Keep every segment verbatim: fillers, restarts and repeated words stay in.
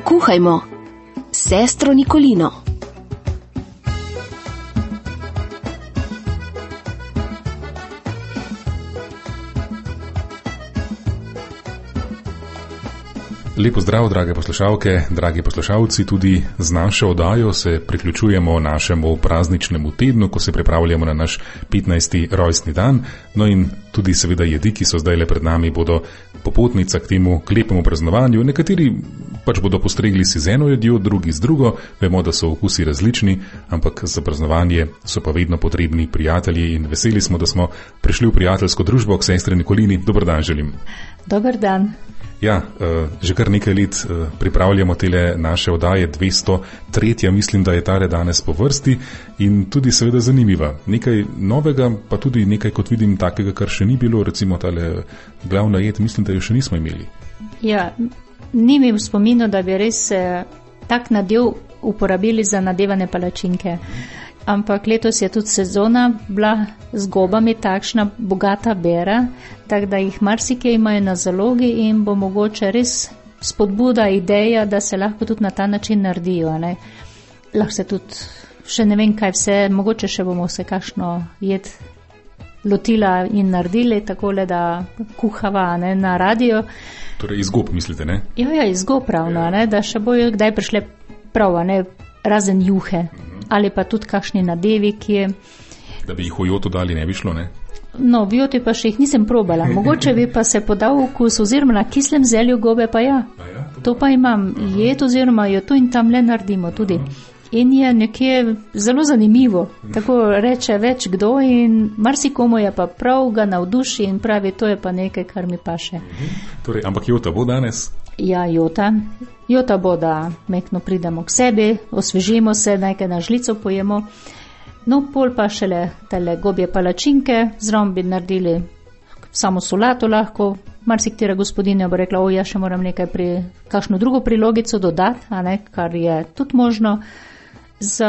Dokuhajmo s sestro Nikolino. Lepo zdrav, drage poslušalke, dragi poslušalci, tudi z našo oddajo se priključujemo našemu prazničnemu tednu, ko se pripravljamo na naš petnajsti rojstni dan. No in tudi seveda jedi, ki so zdaj le pred nami, bodo popotnica k temu k lepemu praznovanju. Nekateri pač bodo postregli si z eno jedjo, drugi z drugo. Vemo, da so okusi različni, ampak za praznovanje so pa vedno potrebni prijatelji in veseli smo, da smo prišli v prijateljsko družbo k sestri Nikolini. Dober dan želim. Dober dan. Ja, že kar nekaj let pripravljamo tele naše oddaje, dvesto tretja, mislim, da je tale danes po vrsti in tudi seveda zanimiva. Nekaj novega, pa tudi nekaj, kot vidim, takega, kar še ni bilo, recimo tale glavna jed, mislim, da jo še nismo imeli. Ja, ni mi v spominu, da bi res tak nadev uporabili za nadevane palačinke. Ampak letos je tudi sezona bila z gobami takšna bogata bera, tako da jih marsikaj imajo na zalogi in bo mogoče res spodbuda ideja, da se lahko tudi na ta način naredijo. Ne? Lahko se tudi, še ne vem kaj vse, mogoče še bomo se kakšno jed lotila in naredili, takole da kuhava, ne, na radio. Torej iz gob mislite, ne? Ja, ja, iz gob ravno, ne, da še bojo kdaj prišle prav, ne, razen juhe. Ali pa tudi kakšni nadevi, ki je... Da bi jih v joto dali, ne bi šlo, ne? No, v joti pa še jih nisem probala. Mogoče bi pa se podal okus, oziroma na kislem zelju gobe pa ja. ja to, to pa imam jed, oziroma jo tu in tam le naredimo tudi. In je nekje zelo zanimivo, tako reče več kdo in marsikomu je pa prav, ga navduši in pravi, to je pa nekaj, kar mi paše. Torej, ampak jota bo danes? Ja, jota. Jota bo, da mekno pridemo k sebi, osvežimo se, nekaj na žlico pojemo. No, pol pa šele tele gobje palačinke, zraven bi naredili samo solato lahko. Marsiktera gospodinja bo rekla, o, ja še moram nekaj pri, kakšno drugo prilogico dodati, a ne, kar je tudi možno. Za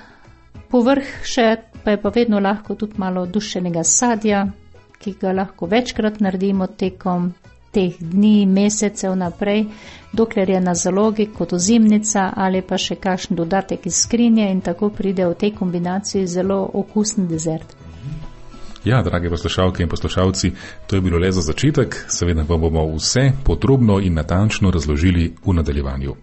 povrh še pa je pa vedno lahko tudi malo dušenega sadja, ki ga lahko večkrat naredimo tekom teh dni, mesecev naprej, dokler je na zalogi kot ozimnica ali pa še kakšen dodatek iz skrinje in tako pride v tej kombinaciji zelo okusen dezert. Ja, drage poslušalke in poslušalci, to je bilo le za začetek, seveda pa bomo vse podrobno in natančno razložili v nadaljevanju.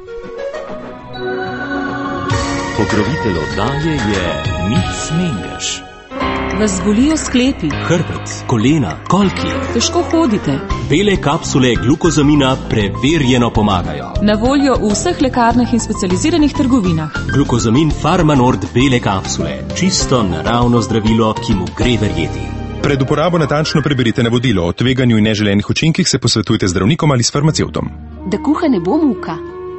Pokrovitelj oddaje je Nic Mengeš. Vas bolijo sklepi, hrbet, kolena, kolki, težko hodite. Bele kapsule glukozamina preverjeno pomagajo. Na voljo v vseh lekarnah in specializiranih trgovinah. Glukozamin Farmanord bele kapsule. Čisto naravno zdravilo, ki mu gre verjeti. Pred uporabo natančno preberite navodilo. O tveganju in neželenih učinkih se posvetujte z zdravnikom ali s farmacevtom. Da kuha ne bo muka.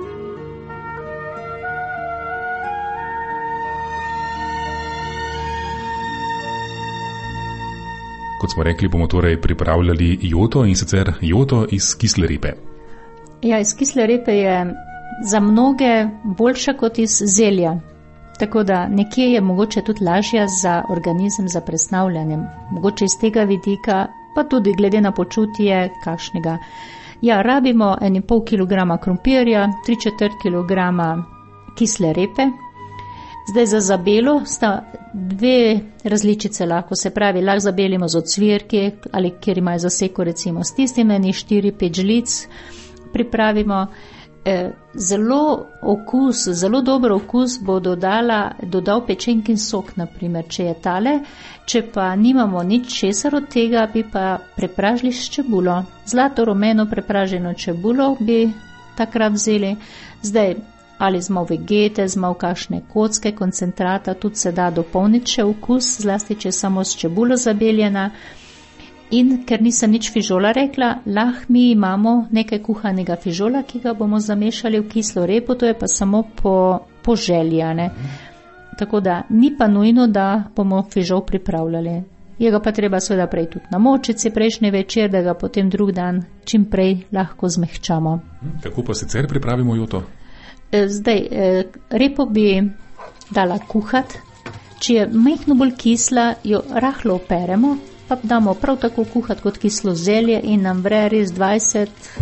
Kot smo rekli, bomo torej pripravljali joto in sicer joto iz kisle repe. Ja, iz kisle repe je za mnoge boljša kot iz zelja. Tako da nekje je mogoče tudi lažja za organizem, za presnavljanjem. Mogoče iz tega vidika, pa tudi glede na počutje kakšnega. Ja, rabimo en in pol kilograma krompirja, tri četrt kilograma kisle repe. Zdaj za zabelo sta dve različice lahko, se pravi, lahko zabelimo z ocvirki ali kjer imajo zaseko recimo s tistim, eni štiri pet žlic pripravimo. E, zelo okus, zelo dober okus bo dodala, dodal pečenkin sok, naprimer, če je tale. Če pa nimamo nič česar od tega, bi pa prepražili s čebulo. Zlato rumeno prepraženo čebulo bi takrat vzeli. Zdaj, ali z malo vegete, z malo kakšne kocke, koncentrata, tudi se da dopolniti še okus, zlasti če je samo s čebulo zabeljena. In ker nisem nič fižola rekla, lahko mi imamo nekaj kuhanega fižola, ki ga bomo zamešali v kislo repo, to je pa samo po, po želji, ne. Tako da ni pa nujno, da bomo fižol pripravljali. Je ga pa treba seveda prej tudi namočiti prejšnji večer, da ga potem drug dan čim prej lahko zmehčamo. Kako pa sicer pripravimo joto? Zdaj, repo bi dala kuhati, če je majhno bolj kisla, jo rahlo operemo, pa damo prav tako kuhati kot kislo zelje in nam vre res dvajset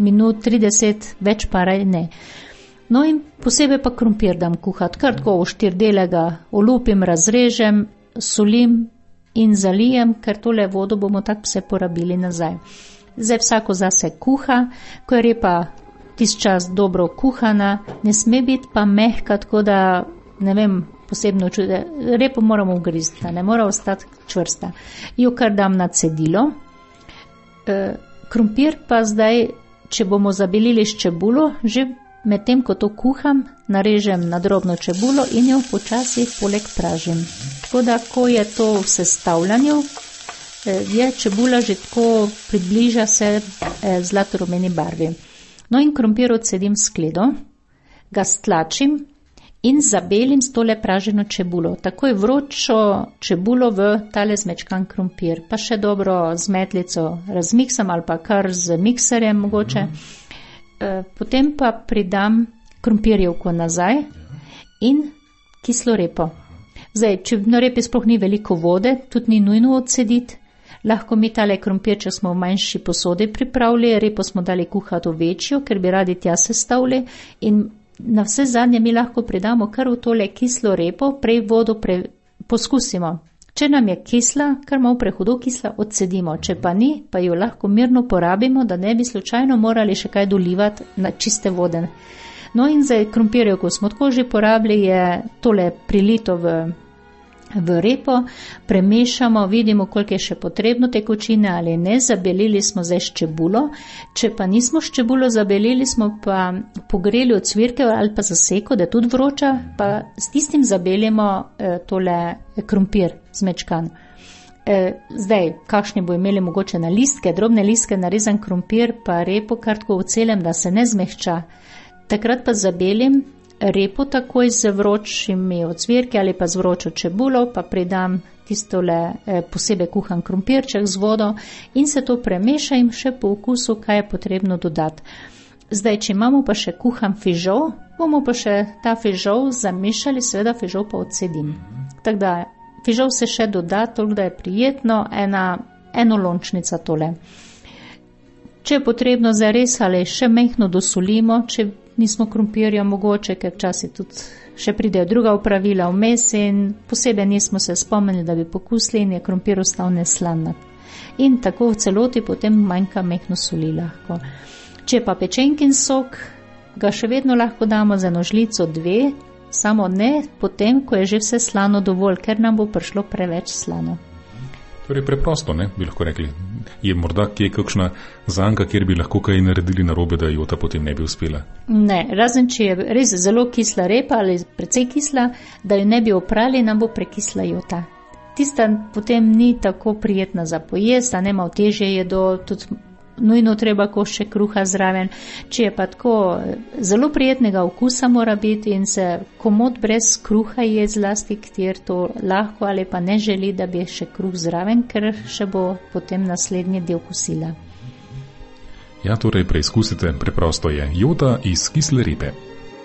minut, trideset, več pa raj ne. No in posebej pa krompir dam kuhat, kar tako v štir dele ga olupim, razrežem, solim in zalijem, ker tole vodo bomo tako vse porabili nazaj. Zdaj vsako zase kuha, ko je repa tist čas dobro kuhana, ne sme biti pa mehka, tako da, ne vem, posebno čude, repo moramo ugrizti, ne mora ostati čvrsta. Jo kar dam na cedilo. E, krompir pa zdaj, če bomo zabelili s čebulo, že medtem, ko to kuham, narežem na drobno čebulo in jo počasi poleg pražim. Tako da, ko je to v sestavljanju, je čebula že tako približa se zlatorumeni barvi. No in krompir odsedim v skledo, ga stlačim in zabelim s tole praženo čebulo. Takoj vročo čebulo v tale zmečkan krompir, pa še dobro z metlico razmiksam ali pa kar z mikserjem mogoče. Potem pa pridam krompirjevko nazaj in kislo repo. Zdaj, če na repi sploh ni veliko vode, tudi ni nujno odsediti. Lahko mi tale krompir, če smo v manjši posodi pripravili, repo smo dali kuhati v večjo, ker bi radi tja sestavili in na vse zadnje mi lahko pridamo kar v tole kislo repo, prej vodo pre, poskusimo. Če nam je kisla, kar malo prehudo kisla, odsedimo. Če pa ni, pa jo lahko mirno porabimo, da ne bi slučajno morali še kaj dolivati na čiste vode. No in zdaj krompirjev, ko smo tako že porabili, je tole prilito v v repo, premešamo, vidimo, koliko je še potrebno tekočine ali ne, zabelili smo zdaj s čebulo, če pa nismo s čebulo zabelili, smo pa pogreli od cvirke ali pa zaseko, da je tudi vroča, pa s tistim zabelimo eh, tole krompir zmečkan. Eh, zdaj, kakšni bo imeli mogoče na listke, drobne listke, narezan krompir, pa repo kar tako v celem, da se ne zmehča. Takrat pa zabelim repo takoj z vročimi ocvirki ali pa z vročo čebulo, pa pridam tistole eh, posebej kuhan krompirček z vodo in se to premeša in še po okusu, kaj je potrebno dodati. Zdaj, če imamo pa še kuhan fižol, bomo pa še ta fižol zamešali, seveda fižol pa odsedim. Tako da fižol se še doda, toliko da je prijetno, ena enolončnica tole. Če je potrebno zares ali še mehno dosolimo, če nismo krompirja mogoče, ker včasih tudi še pridejo druga opravila vmes in posebej nismo se spomnili, da bi pokusili in je krompir ostal neslan. In tako v celoti potem manjka mehno soli lahko. Če pa pečenkin sok, ga še vedno lahko damo za eno žlico dve, samo ne potem, ko je že vse slano dovolj, ker nam bo prišlo preveč slano. Torej preprosto, ne, bi lahko rekli. Je morda kje kakšna zanka, kjer bi lahko kaj naredili narobe, da jota potem ne bi uspela? Ne, razen če je res zelo kisla repa ali precej kisla, da jo ne bi oprali, nam bo prekisla jota. Tista potem ni tako prijetna za pojest, a ne malo težje jedo, tudi nujno treba košček kruha zraven. Če je pa tako zelo prijetnega okusa mora biti in se komot brez kruha je zlasti, kjer to lahko ali pa ne želi, da bi še kruh zraven, ker še bo potem naslednji del kosila. Ja, torej preizkusite, preprosto je jota iz kisle repe.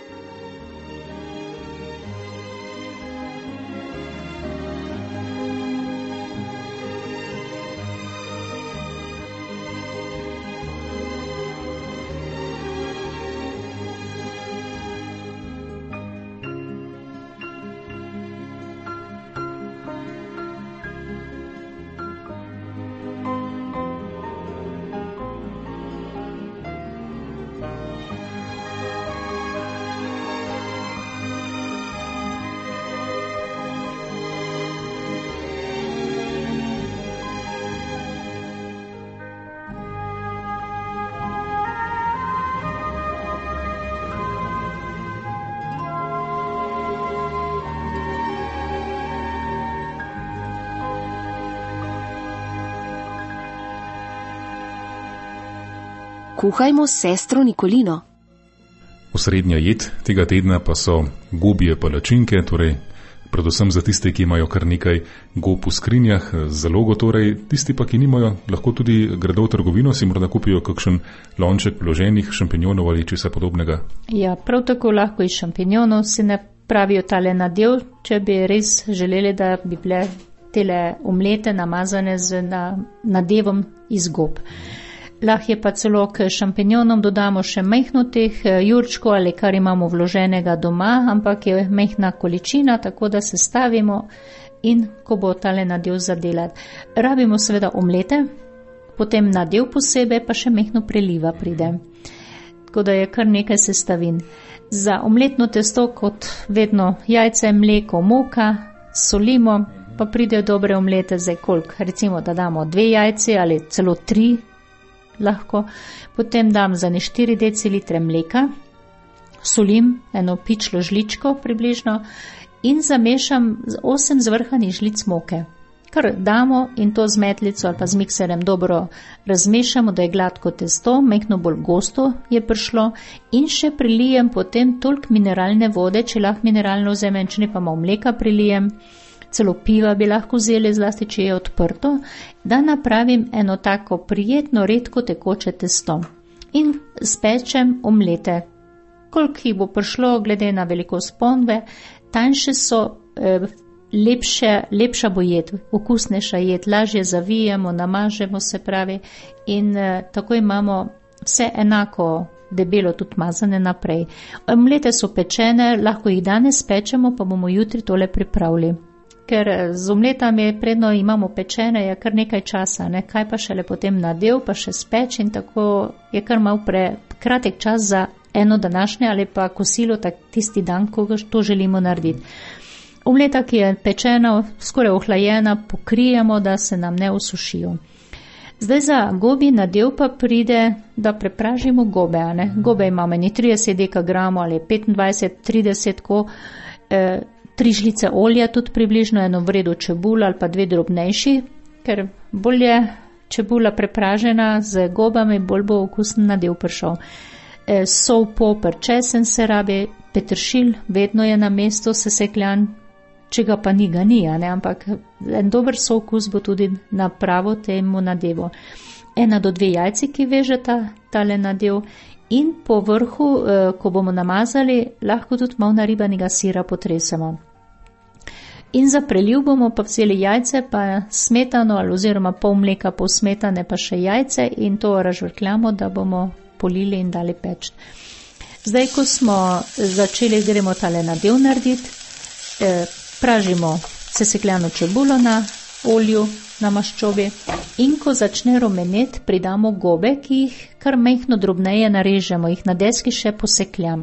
Kuhajmo s sestro Nikolino. Osrednja jed tega tedna pa so gobje palačinke, torej predvsem za tiste, ki imajo kar nekaj gob v skrinjah, zalogo torej, tisti pa, ki nimajo, lahko tudi gredo v trgovino, si morda kupijo kakšen lonček vloženih šampinjonov ali česa podobnega. Ja, prav tako lahko iz šampinjonov si ne pravijo tale nadev, če bi res želeli, da bi bile tele omlete namazane z na, nadevom iz gob. Lahko je pa celo k šampinjonom dodamo še majhno teh jurčkov ali kar imamo vloženega doma, ampak je majhna količina, tako da se stavimo in ko bo tale nadev zadelati. Rabimo seveda omlete, potem nadev posebej, pa še majhno preliva pride. Tako da je kar nekaj sestavin. Za omletno testo kot vedno jajce, mleko, moka, solimo, pa pridejo dobre omlete za koliko. Recimo, da damo dve jajci ali celo tri lahko. Potem dam za ne štiri decilitre mleka, solim eno pičlo žličko približno in zamešam osem zvrhanih žlic moke. Kar damo in to z metlico ali pa z mikserjem dobro razmešamo, da je gladko testo, majhno bolj gosto je prišlo in še prilijem potem toliko mineralne vode, če lahko mineralno vzamem, če ne pa malo mleka prilijem, celo piva bi lahko vzeli, zlasti če je odprto, da napravim eno tako prijetno, redko tekoče testo in spečem omlete. Koliko jih bo prišlo, glede na velikost ponve, tanjše so, eh, lepše, lepša bo jed, okusnejša jed, lažje zavijemo, namažemo se pravi in eh, tako imamo vse enako debelo tudi mazane naprej. Omlete so pečene, lahko jih danes pečemo, pa bomo jutri tole pripravili. Ker z omletami predno imamo pečene, je kar nekaj časa, ne? Kaj pa šele potem nadev, pa še speč in tako je kar malo pre kratek čas za eno današnje ali pa kosilo tak tisti dan, ko to želimo narediti. Omleta, ki je pečena, skoraj ohlajena, pokrijemo, da se nam ne usušijo. Zdaj za gobi nadev pa pride, da prepražimo gobe, ne? Gobe imamo ni trideset dekagramov ali petindvajset, trideset, ko eh, tri žlice olja, tudi približno eno vredo čebul ali pa dve drobnejši, ker bolje čebula prepražena z gobami, bolj bo okusen nadev prišel. E, sol, poper, česen se rabi, peteršilj, vedno je na mestu sesekljan, če ga pa ni, ga ni, ne? Ampak en dober sokus bo tudi napravo temu nadevu. Ena do dve jajci, ki vežeta tale nadev. In po vrhu, ko bomo namazali, lahko tudi malo naribanega sira potresemo. In za preliv bomo pa vzeli jajce, pa smetano ali oziroma pol mleka, pol smetane, pa še jajce in to razžvrkljamo, da bomo polili in dali peč. Zdaj, ko smo začeli, gremo tale nadev narediti, eh, pražimo sesekljano čebulo na olju, na maščobi in ko začne rumeneti, pridamo gobe, ki jih kar majhno drobneje narežemo, jih na deski še posekljam.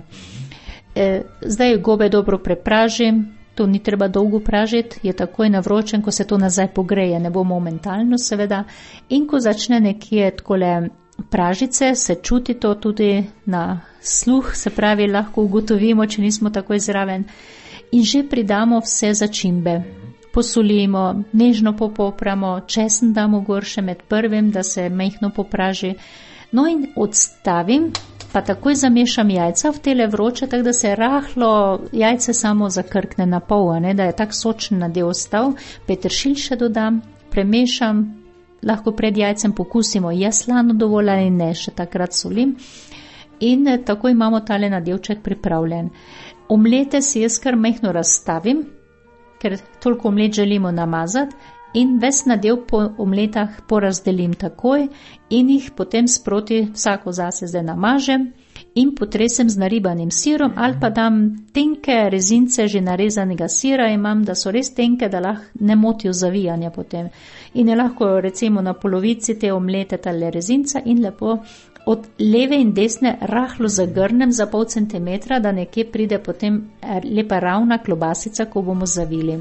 E, zdaj gobe dobro prepražim, to ni treba dolgo pražiti, je takoj na vročem, ko se to nazaj pogreje, ne bo momentalno seveda, in ko začne nekje takole pražice, se čuti to tudi na sluh, se pravi, lahko ugotovimo, če nismo takoj zraven, in že pridamo vse začimbe. Posolimo, nežno popopramo, česen damo gor še med prvim, da se majhno popraži. No in odstavim, pa takoj zamešam jajca v tele vroče, tako da se rahlo jajce samo zakrkne na pol, ne, da je tak sočen nadev ostal. Peteršilj še dodam, premešam, lahko pred jajcem pokusimo, je slano dovolj ali ne, še takrat solim. In tako imamo tale nadevček pripravljen. Omlete si jaz kar majhno razstavim, ker toliko omlet želimo namazati in ves nadev po omletah porazdelim takoj in jih potem sproti vsako zase zdaj namažem in potresem z naribanim sirom ali pa dam tenke rezince že narezanega sira, imam, da so res tenke, da lahko ne motijo zavijanja potem. In je lahko recimo na polovici te omlete tale rezinca in lepo od leve in desne rahlo zagrnem za pol centimetra, da nekje pride potem lepa ravna klobasica, ko bomo zavili.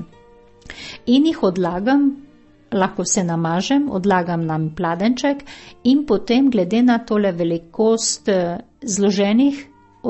In jih odlagam, lahko vse namažem, odlagam na pladenček in potem glede na tole velikost zloženih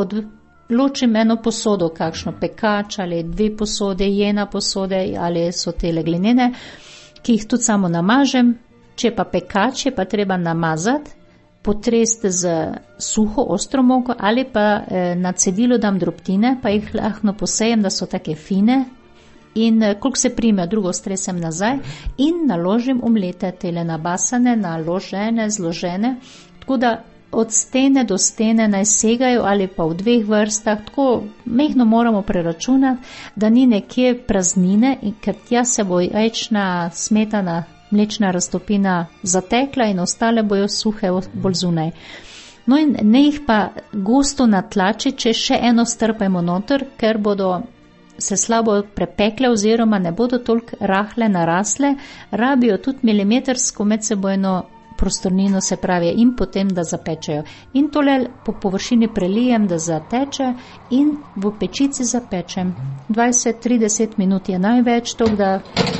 odločim eno posodo, kakšno pekač ali dve posode, jena posode ali so tele glinene, ki jih tudi samo namažem. Če pa pekač, je pa treba namazati, potresti z suho, ostro moko ali pa eh, na cedilo dam drobtine, pa jih lahko posejem, da so take fine in eh, koliko se prime, drugo stresem nazaj in naložim omlete, tele nabasane, naložene, zložene, tako da od stene do stene naj segajo ali pa v dveh vrstah, tako mehno moramo preračunati, da ni nekje praznine, ker tja se bo jajčna smetana mlečna raztopina zatekla in ostale bojo suhe bolj zunaj. No in ne jih pa gosto natlači, če še eno strpajmo noter, ker bodo se slabo prepekle oziroma ne bodo toliko rahle narasle, rabijo tudi milimetrsko medsebojno prostornino, se pravi, in potem, da zapečejo. In tole po površini prelijem, da zateče in v pečici zapečem. dvajset do trideset minut je največ, to, da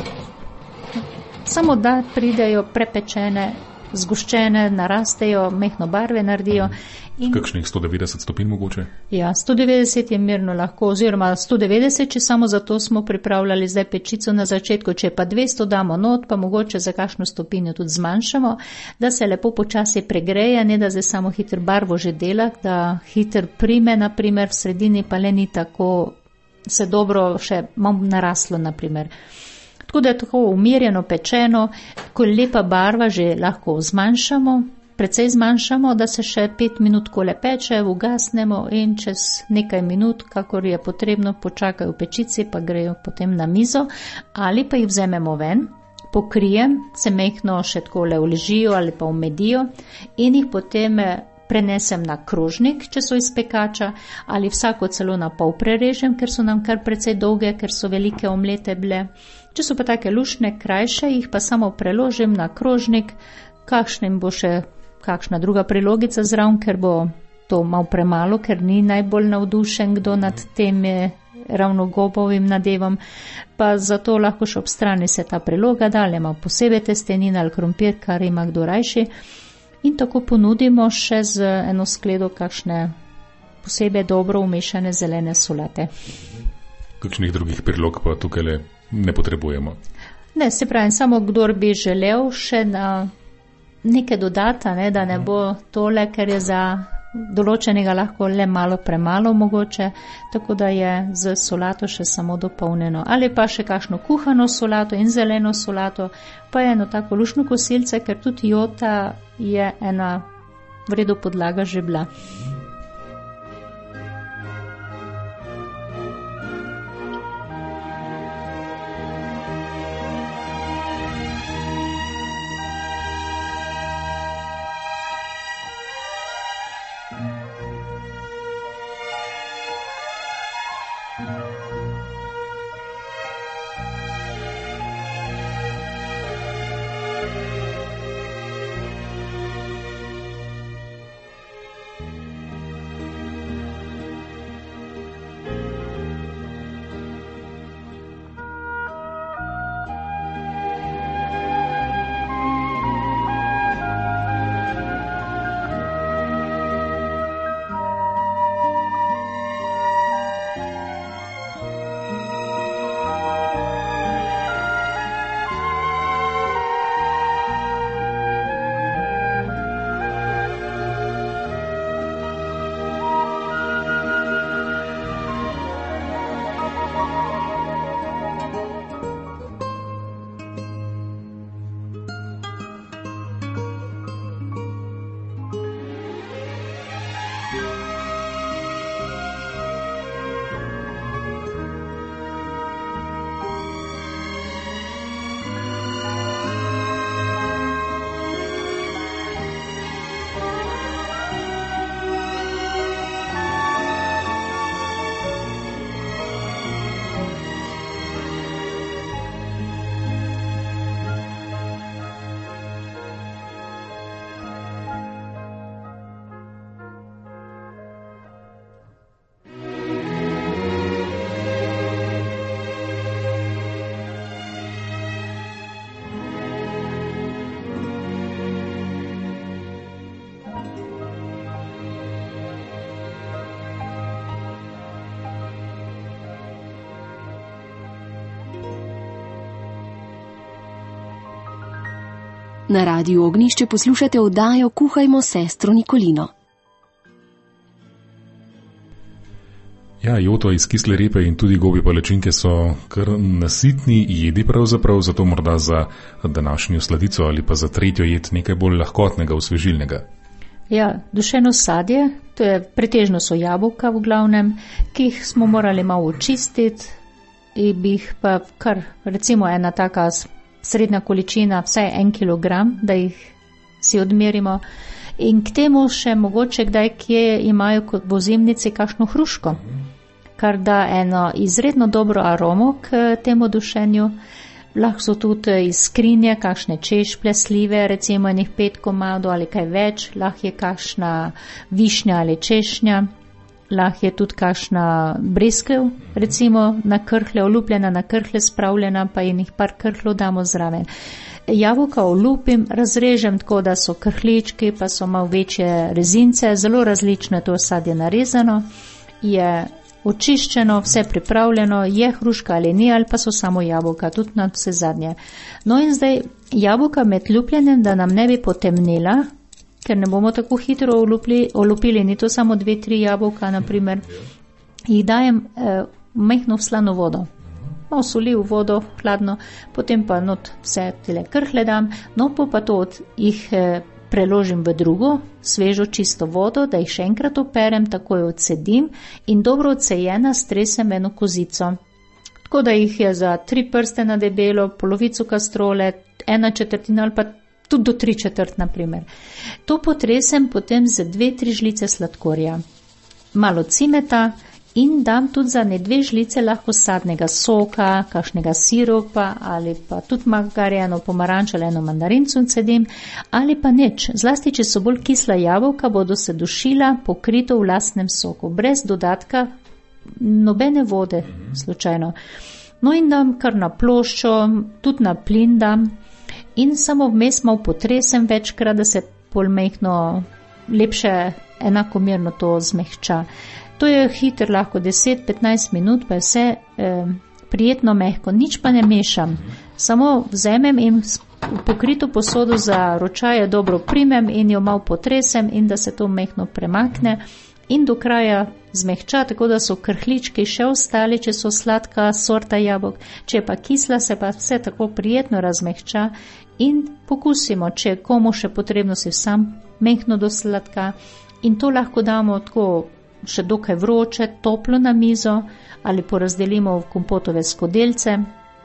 samo da pridejo prepečene, zgoščene, narastejo, mehno barve naredijo. In kakšnih sto devetdeset stopinj mogoče? Ja, sto devetdeset je mirno lahko, oziroma sto devetdeset, če samo zato smo pripravljali zdaj pečico na začetku, če pa dvesto damo not, pa mogoče za kakšno stopinjo tudi zmanjšamo, da se lepo počasi pregreje, ne da zdaj samo hitro barvo že dela, da hitro prime, naprimer, v sredini pa le ni tako, se dobro še malo naraslo, naprimer. Tako da je tako umirjeno pečeno, ko je lepa barva, že lahko zmanjšamo, precej zmanjšamo, da se še pet minut kole peče, ugasnemo in čez nekaj minut, kakor je potrebno, počakajo v pečici, pa grejo potem na mizo, ali pa jih vzememo ven, pokrijem, se mehno še takole uležijo ali pa umedijo in jih potem prenesem na krožnik, če so iz pekača, ali vsako celo na pol prerežem, ker so nam kar precej dolge, ker so velike omlete bile. Če so pa take lušne, krajše, jih pa samo preložim na krožnik, kakšnim bo še kakšna druga prilogica zraven, ker bo to malo premalo, ker ni najbolj navdušen kdo nad tem ravno gobovim nadevom, pa zato lahko še ob strani se ta priloga da, ali ima posebej testenina ali krompir, kar ima kdo rajši, in tako ponudimo še z eno skledo kakšne posebej dobro umešane zelene solate. Kakšnih drugih prilog pa tukaj ne potrebujemo? Ne, se pravi, samo kdor bi želel še na nekaj dodata, ne, da ne bo tole, ker je za določenega lahko le malo premalo mogoče, tako da je z solato še samo dopolnjeno. Ali pa še kakšno kuhano solato in zeleno solato, pa je eno tako lušno kosilce, ker tudi jota je ena v redu podlaga že bila. Na Radiu Ognjišče poslušate oddajo Kuhajmo s sestro Nikolino. Ja, joto iz kisle repe in tudi gobi palačinke so kar nasitni jedi pravzaprav, zato morda za današnjo sladico ali pa za tretjo jed nekaj bolj lahkotnega, osvežilnega. Ja, dušeno sadje, to je pretežno so jabolka v glavnem, ki jih smo morali malo očistiti in bi jih pa kar, recimo ena taka srednja količina vsaj en kilogram, da jih si odmerimo. In k temu še mogoče kdaj kje imajo kot v ozimnici kakšno hruško, kar da eno izredno dobro aromo k temu dušenju. Lahko so tudi iz skrinje kakšne češplje, slive, recimo enih pet komadov ali kaj več, lahko je kakšna višnja ali češnja, lahko je tudi kakšna breskev, recimo na krhlje, olupljena na krhlje, spravljena, pa enih par krhlov damo zraven. Jabolka olupim, razrežem tako, da so krhlički, pa so malo večje rezince, zelo različno je to sadje narezano, je očiščeno, vse pripravljeno, je hruška ali ni, ali pa so samo jabolka, tudi na vse zadnje. No in zdaj jabolka med lupljenjem, da nam ne bi potemnila, ker ne bomo tako hitro olupili, olupili, ni to samo dve, tri jabolka, naprimer, jih dajem eh, majhno v slano vodo. Malo soli v vodo, hladno, potem pa not vse tele krhle dam, no pa pa to od jih eh, preložim v drugo, svežo čisto vodo, da jih še enkrat operem, takoj odsedim in dobro odsejena stresem eno kozico. Tako da jih je za tri prste na debelo, polovico kastrole, ena četrtina ali pa tudi do tri četrt, naprimer. To potresem potem z dve, tri žlice sladkorja, malo cimeta in dam tudi za ne dve žlice lahko sadnega soka, kakšnega siropa ali pa tudi margarjeno pomaranč ali eno mandarinco cedim, ali pa nič. Zlasti, če so bolj kisla jabolka, bodo se dušila pokrito v lastnem soku, brez dodatka nobene vode, slučajno. No in dam kar na ploščo, tudi na plin dam in samo vmes malo potresem večkrat, da se pol mehno, lepše enakomerno to zmehča. To je hiter, lahko deset do petnajst minut, pa je vse eh, prijetno mehko, nič pa ne mešam. Samo vzemem in v pokrito posodo za ročaje dobro primem in jo malo potresem in da se to mehno premakne in do kraja zmehča, tako da so krhlički še ostali, če so sladka sorta jabolk, če pa kisla, se pa vse tako prijetno razmehča in pokusimo, če komu še potrebno si sam mehno do sladka in to lahko damo tako še dokaj vroče, toplo na mizo ali porazdelimo v kompotove skodelce.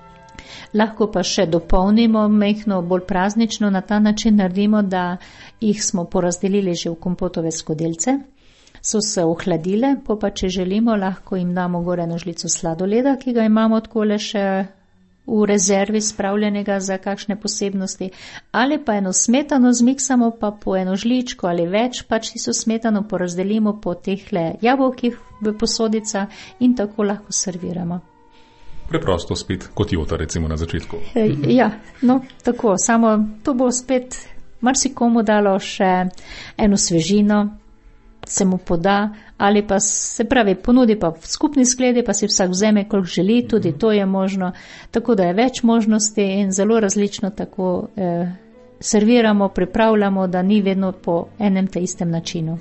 Lahko pa še dopolnimo mehno, bolj praznično, na ta način naredimo, da jih smo porazdelili že v kompotove skodelce. So se ohladile, pa če želimo, lahko jim damo gore eno žlico sladoleda, ki ga imamo takole še v rezervi spravljenega za kakšne posebnosti, ali pa eno smetano zmiksamo, pa po eno žličko ali več, pač tisto smetano porazdelimo po tehle jabolkih v posodica in tako lahko serviramo. Preprosto spet kot jota, recimo na začetku. E, ja, no, tako, samo to bo spet marsikomu dalo še eno svežino, se mu poda, ali pa se pravi ponudi pa v skupni skledi, pa si vsak vzeme, koliko želi, tudi to je možno, tako da je več možnosti in zelo različno tako eh, serviramo, pripravljamo, da ni vedno po enem te istem načinu.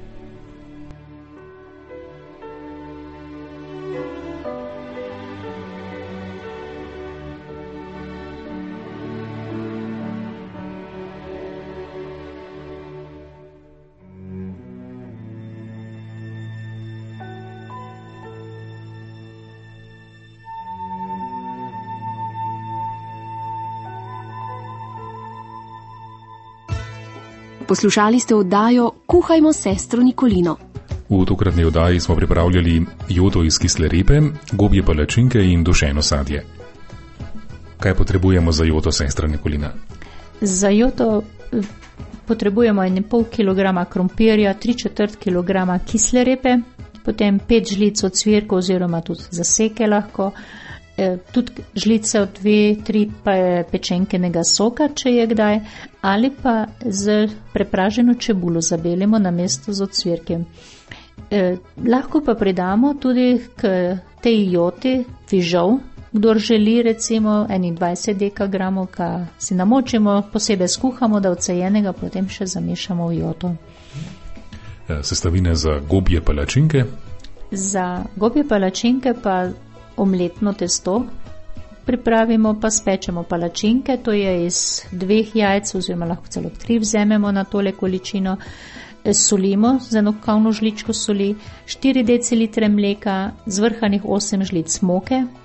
Poslušali ste oddajo Kuhajmo s sestro Nikolino. V tokratni oddaji smo pripravljali joto iz kisle repe, gobje palačinke in dušeno sadje. Kaj potrebujemo za joto, sestra Nikolina? Za joto potrebujemo en pol kilograma krompirja, tri četrt kilograma kisle repe, potem pet žlic ocvirka oziroma tudi zaseke lahko, tudi žlice od dve, tri pečenkenega soka, če je kdaj, ali pa z prepraženo čebulo zabelimo na mesto z ocvirkem. Eh, lahko pa pridamo tudi k tej joti fižol, kdor želi recimo enih dvajset dekagramov, ka si namočimo, posebej skuhamo, da odcejenega potem še zamešamo v joto. Sestavine za gobje palačinke? Za gobje palačinke pa omletno testo pripravimo, pa spečemo palačinke, to je iz dveh jajc oziroma lahko celo tri vzememo na tole količino. Solimo z eno kavno žličko soli, štiri decilitre mleka, zvrhanih osem žlic moke,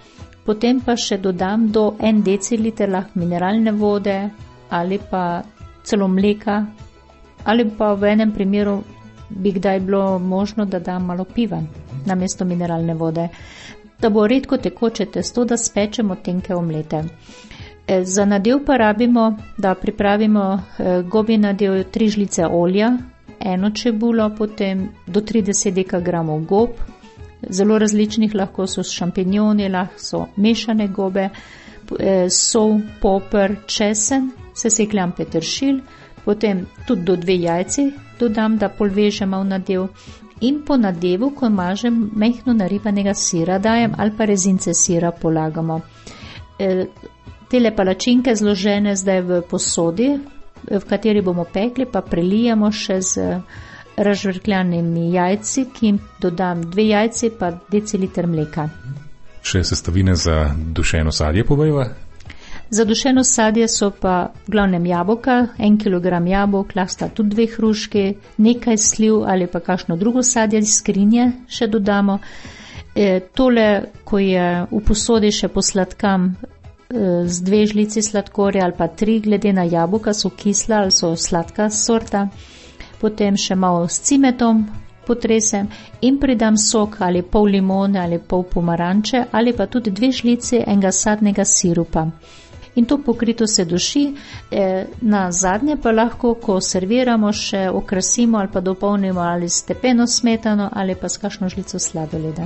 potem pa še dodam do en deciliter lahko mineralne vode ali pa celo mleka, ali pa v enem primeru bi kdaj bilo možno, da dam malo piva namesto mineralne vode, da bo redko tekoče testo, da spečemo tenke omlete. E, za nadev pa rabimo, da pripravimo e, gobi nadev tri žlice olja, eno čebulo, potem do trideset dekagramov gob, zelo različnih, lahko so šampinjoni, lahko so mešane gobe, e, sol, poper, česen, sesekljan peteršilj, potem tudi do dve jajci dodam, da polvežemo v nadev in po nadevu, ko mažem mehko naribanega sira, dajem ali pa rezince sira polagamo. E, tele palačinke zložene zdaj v posodi, v kateri bomo pekli, pa prelijemo še z razžvrkljanimi jajci, ki jim dodam dve jajci pa deciliter mleka. Še sestavine za dušeno sadje povejva? Za dušeno sadje so pa v glavnem jabolka, en kilogram jabolk, lahko sta tudi dve hruški, nekaj sliv ali pa kakšno drugo sadje iz skrinje še dodamo. E, tole, ko je v posodi še posladkam e, z dve žlici sladkorja ali pa tri, glede na jabolka, so kisla ali so sladka sorta. Potem še malo s cimetom potresem in pridam sok ali pol limone ali pol pomaranče ali pa tudi dve žlici enega sadnega sirupa. In to pokrito se duši, e, na zadnje pa lahko, ko serviramo, še okrasimo ali pa dopolnimo ali s stepeno smetano ali pa s kakšno žlico sladoleda.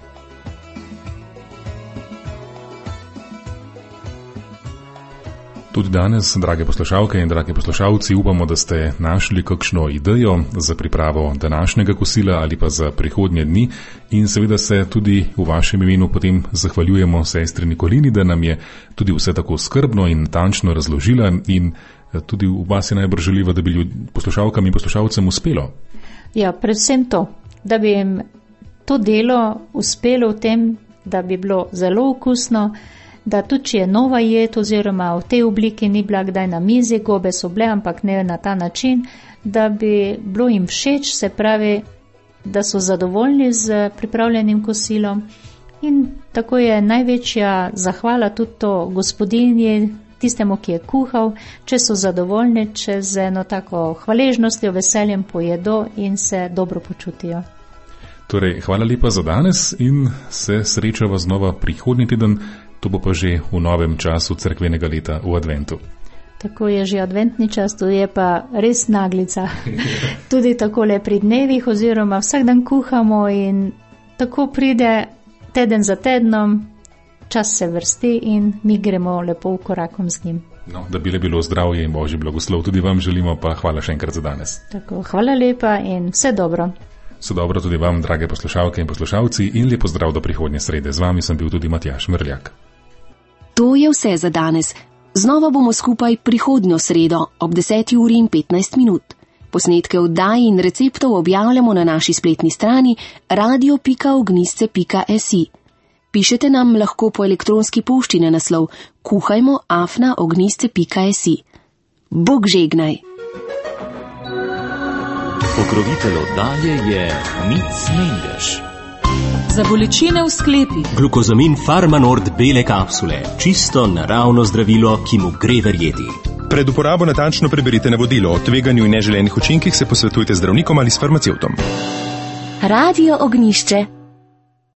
Tudi danes, drage poslušalke in dragi poslušalci, upamo, da ste našli kakšno idejo za pripravo današnjega kosila ali pa za prihodnje dni in seveda se tudi v vašem imenu potem zahvaljujemo sestri Nikolini, da nam je tudi vse tako skrbno in natančno razložila in tudi v vas je najbrž želiva, da bi poslušalkam in poslušalcem uspelo. Ja, predvsem to, da bi jim to delo uspelo v tem, da bi bilo zelo okusno, da tudi če je nova jed oziroma v tej obliki ni bila kdaj na mizi, gobe so bile, ampak ne na ta način, da bi bilo jim všeč, se pravi, da so zadovoljni z pripravljenim kosilom in tako je največja zahvala tudi to gospodinji, tistemu, ki je kuhal, če so zadovoljni, če z eno tako hvaležnostjo, veseljem pojedo in se dobro počutijo. Torej, hvala lepa za danes in se srečava znova prihodnji teden. To bo pa že v novem času cerkvenega leta v adventu. Tako je že adventni čas, to je pa res naglica. Tudi takole pri dnevih oziroma vsak dan kuhamo in tako pride teden za tednom, čas se vrsti in mi gremo lepo v korakom z njim. No, da bi le bilo zdravje in Božji blagoslov. Tudi vam želimo, pa hvala še enkrat za danes. Tako, hvala lepa in vse dobro. Vse dobro tudi vam, drage poslušalke in poslušalci, in lepo zdrav do prihodnje srede. Z vami sem bil tudi Matjaž Mrljak. To je vse za danes. Znova bomo skupaj prihodnjo sredo ob deseti uri in petnajst minut. Posnetke oddaj in receptov objavljamo na naši spletni strani radio pika ognjisce pika si. Pišete nam lahko po elektronski pošti na naslov kuhajmo afna ognjisce pika si. Bog žegnaj! Pokrovitelj oddaje je Mic Mengeš. Za bolečine v sklepih. Glukozamin Farmanord bele kapsule. Čisto naravno zdravilo, ki mu gre verjeti. Pred uporabo natančno preberite navodilo. O tveganju in neželenih učinkih se posvetujte z zdravnikom ali s farmacevtom. Radio Ognjišče.